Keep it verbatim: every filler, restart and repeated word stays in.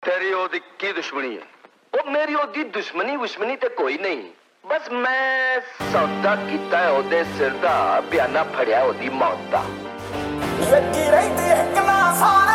तेरी ओदी की दुश्मनी है? वो मेरी ओदी दुश्मनी दुश्मनी ते कोई नहीं, बस मैं सौदा कीता है ओदे सिर दा, बयाना फड़िया ओदी मौत दा। लगी रहती है कला सारे